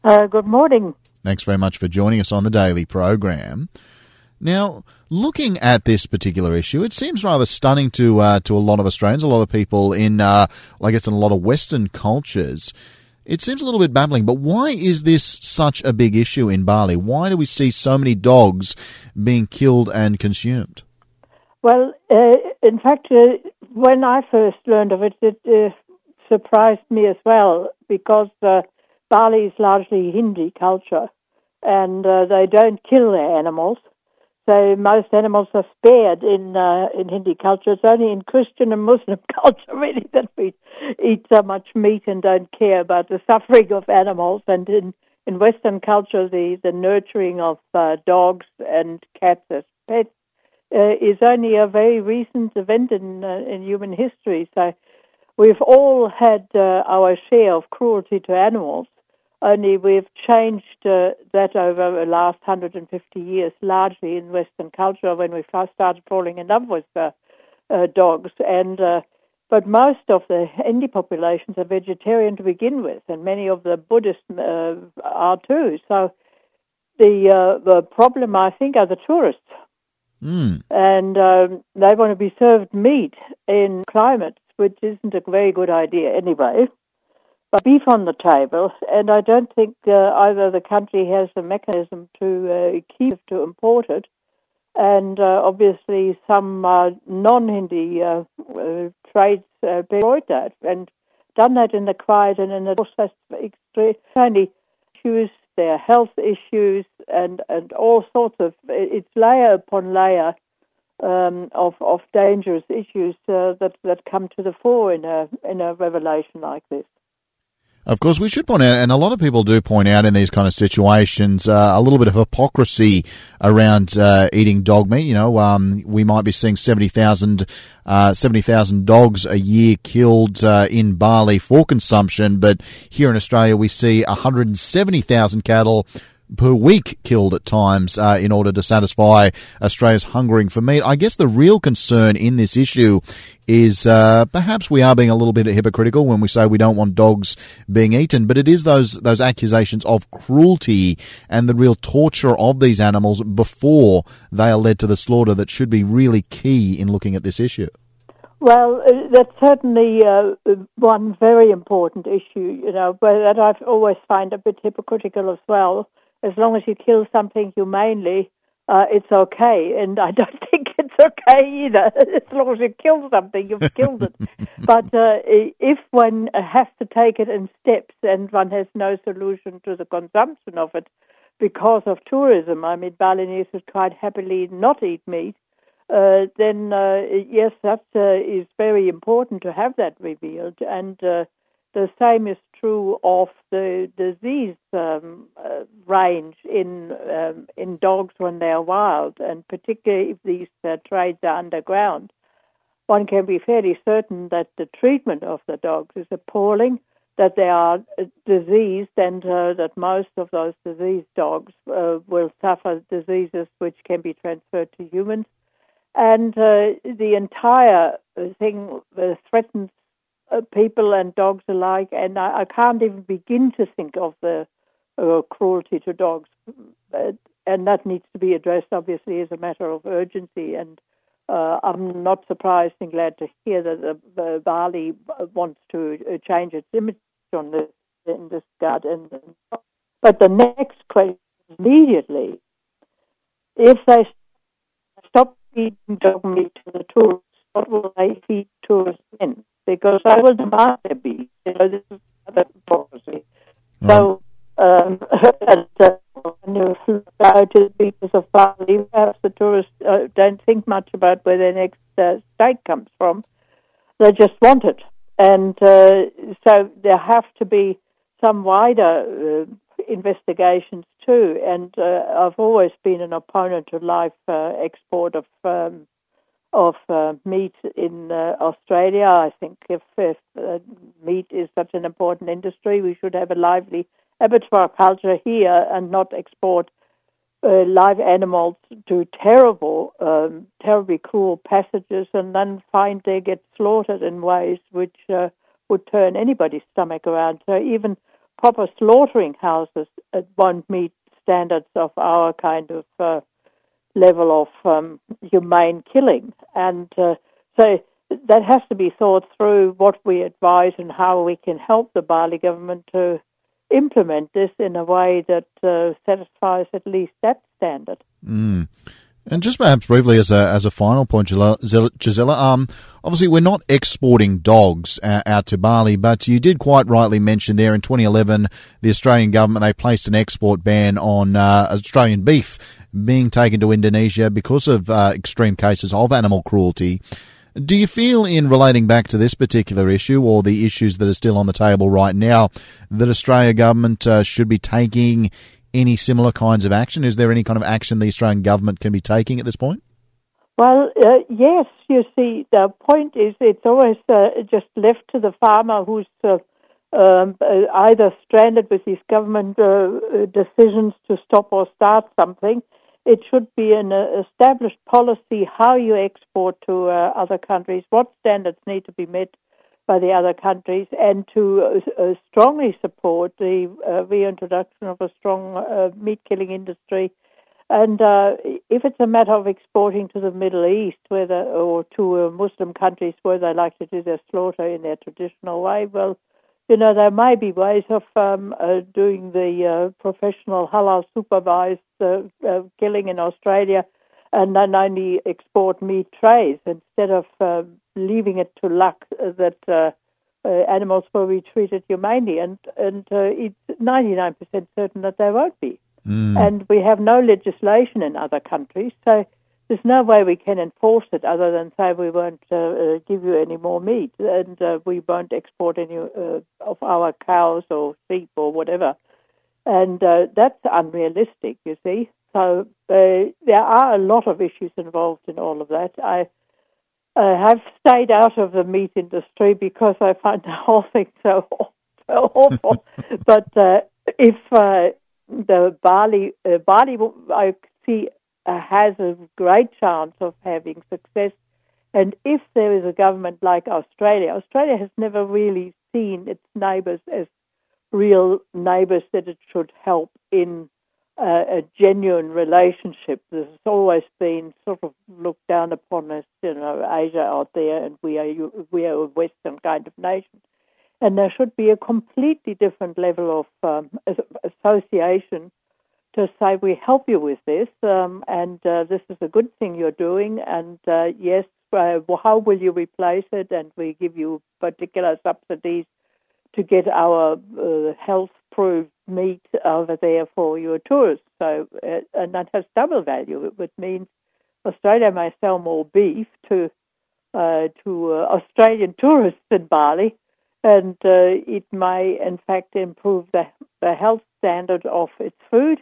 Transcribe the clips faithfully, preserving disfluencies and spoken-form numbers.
Uh, good morning. Thanks very much for joining us on the daily program. Now, looking at this particular issue, it seems rather stunning to uh, to a lot of Australians, a lot of people in, uh, well, I guess, in a lot of Western cultures. It seems a little bit baffling, but why is this such a big issue in Bali? Why do we see so many dogs being killed and consumed? Well, uh, in fact, uh, when I first learned of it, it uh, surprised me as well, because uh, Bali is largely Hindi culture, and uh, they don't kill their animals. So most animals are spared in uh, in Hindi culture. It's only in Christian and Muslim culture, really, that we eat so much meat and don't care about the suffering of animals. And in, in Western culture, the, the nurturing of uh, dogs and cats as pets uh, is only a very recent event in uh, in human history. So we've all had uh, our share of cruelty to animals. Only we've changed uh, that over the last one hundred fifty years, largely in Western culture, when we first started falling in love with uh, uh, dogs. And uh, but most of the Hindi populations are vegetarian to begin with, and many of the Buddhists uh, are too. So the uh, the problem, I think, are the tourists. Mm. And um, they want to be served meat in climates, which isn't a very good idea anyway. But beef on the table, and I don't think uh, either the country has a mechanism to uh, keep to import it, and uh, obviously some uh, non-Hindi uh, uh, trades uh, exploit that, and done that in the quiet and in the process extremely issues, their health issues, and, and all sorts of, it's layer upon layer um, of of dangerous issues uh, that that come to the fore in a in a revelation like this. Of course, we should point out, and a lot of people do point out in these kind of situations, uh, a little bit of hypocrisy around uh, eating dog meat. You know, um, we might be seeing seventy thousand uh, seventy thousand dogs a year killed uh, in Bali for consumption, but here in Australia we see one hundred seventy thousand cattle per week killed at times uh, in order to satisfy Australia's hungering for meat. I guess the real concern in this issue is uh, perhaps we are being a little bit hypocritical when we say we don't want dogs being eaten, but it is those those accusations of cruelty and the real torture of these animals before they are led to the slaughter that should be really key in looking at this issue. Well, uh, that's certainly uh, one very important issue, you know, but that I always find a bit hypocritical as well. As long as you kill something humanely, uh, it's okay. And I don't think it's okay either. As long as you kill something, you've killed it. But uh, if one has to take it in steps and one has no solution to the consumption of it because of tourism, I mean, Balinese would quite happily not eat meat, uh, then uh, yes, that uh, is very important to have that revealed. And uh, the same is true of the disease um, uh, range in um, in dogs when they are wild, and particularly if these uh, trades are underground. One can be fairly certain that the treatment of the dogs is appalling, that they are uh, diseased, and uh, that most of those diseased dogs uh, will suffer diseases which can be transferred to humans. And uh, the entire thing uh, threatens uh, people and dogs alike, and I, I can't even begin to think of the uh, cruelty to dogs. Uh, and that needs to be addressed, obviously, as a matter of urgency. And uh, I'm not surprised and glad to hear that the, the Bali wants to uh, change its image on this, in this regard. And, but the next question immediately, if they stop feeding dog meat to the tourists, what will they feed tourists then? Because I will demand there be. You know, this is another hypocrisy. Mm. So, um, and, uh, when you go to the beaches of Bali, perhaps the tourists uh, don't think much about where their next uh, steak comes from. They just want it. And uh, so there have to be some wider uh, investigations too. And uh, I've always been an opponent to live uh, export of um, of uh, meat in uh, Australia. I think if, if uh, meat is such an important industry, we should have a lively abattoir culture here and not export uh, live animals to terrible, um, terribly cruel passages and then find they get slaughtered in ways which uh, would turn anybody's stomach around. So even proper slaughtering houses uh, won't meet standards of our kind of uh, level of um, humane killing. And uh, so that has to be thought through, what we advise and how we can help the Bali government to implement this in a way that uh, satisfies at least that standard. Mm. And just perhaps briefly as a as a final point, Gisela, um, obviously we're not exporting dogs uh, out to Bali, but you did quite rightly mention there in twenty eleven the Australian government, they placed an export ban on uh, Australian beef being taken to Indonesia because of uh, extreme cases of animal cruelty. Do you feel, in relating back to this particular issue or the issues that are still on the table right now, that Australia government uh, should be taking any similar kinds of action? Is there any kind of action the Australian government can be taking at this point? Well, uh, yes. You see, the point is it's always uh, just left to the farmer who's uh, um, uh, either stranded with these government uh, decisions to stop or start something. It should be an uh, established policy how you export to uh, other countries, what standards need to be met by the other countries, and to uh, uh, strongly support the uh, reintroduction of a strong uh, meat-killing industry. And uh, if it's a matter of exporting to the Middle East, where the, or to uh, Muslim countries where they like to do their slaughter in their traditional way, well, you know, there may be ways of um, uh, doing the uh, professional halal-supervised uh, uh, killing in Australia, and then only export meat trays instead of uh, leaving it to luck that uh, uh, animals will be treated humanely. And, and uh, it's ninety-nine percent certain that they won't be. Mm. And we have no legislation in other countries, so there's no way we can enforce it other than say we won't uh, uh, give you any more meat, and uh, we won't export any uh, of our cows or sheep or whatever. And uh, that's unrealistic, you see. So uh, there are a lot of issues involved in all of that. I uh, have stayed out of the meat industry because I find the whole thing so, so awful. But uh, if uh, the barley, uh, barley, I see, uh, has a great chance of having success. And if there is a government like Australia, Australia has never really seen its neighbours as real neighbours that it should help in uh, a genuine relationship. This has always been sort of looked down upon as, you know, Asia out there, and we are we are a Western kind of nation. And there should be a completely different level of um, association to say, we help you with this, um, and uh, this is a good thing you're doing, and uh, yes, uh, how will you replace it? And we give you particular subsidies to get our uh, health-proved meat over there for your tourists. So, uh, and that has double value. It means Australia may sell more beef to uh, to uh, Australian tourists in Bali, and uh, it may, in fact, improve the, the health standard of its food,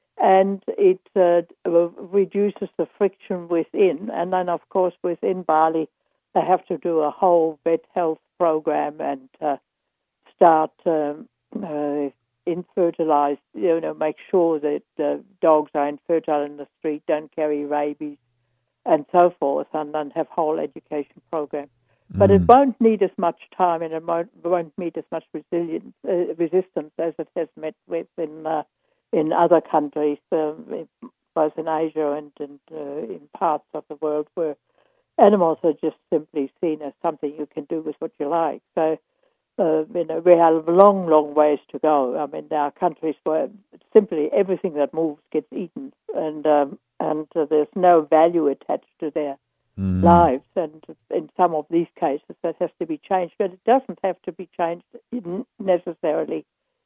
and it uh, reduces the friction within. And then, of course, within Bali, they have to do a whole vet health program and uh, start um, uh, infertilized, you know, make sure that uh, dogs are infertile in the street, don't carry rabies, and so forth, and then have whole education program. But mm. it won't need as much time, and it won't, won't meet as much resilience, uh, resistance as it has met with in uh, in other countries, um, both in Asia and, and uh, in parts of the world where animals are just simply seen as something you can do with what you like. So, uh, you know, we have long, long ways to go. I mean, there are countries where simply everything that moves gets eaten, and um, and uh, there's no value attached to their mm. lives. And in some of these cases, that has to be changed. But it doesn't have to be changed necessarily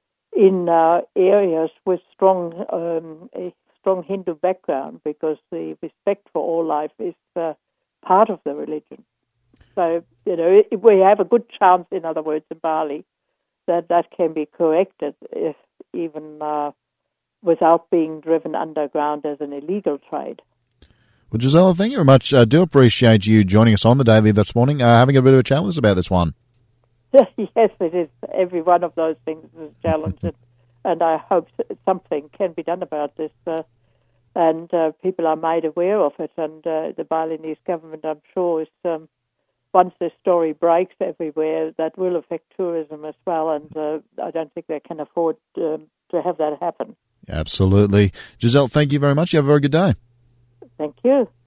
in uh, areas with strong, um, a strong Hindu background, because the respect for all life is uh, part of the religion. So, you know, if we have a good chance, in other words, in Bali, that that can be corrected, if even uh, without being driven underground as an illegal trade. Well, Gisela, thank you very much. I do appreciate you joining us on the Daily this morning, uh, having a bit of a chat with us about this one. Yes, it is. Every one of those things is a challenge, and, and I hope something can be done about this, uh, and uh, people are made aware of it, and uh, the Balinese government, I'm sure, is um, once this story breaks everywhere, that will affect tourism as well, and uh, I don't think they can afford um, to have that happen. Absolutely. Giselle, thank you very much. You have a very good day. Thank you.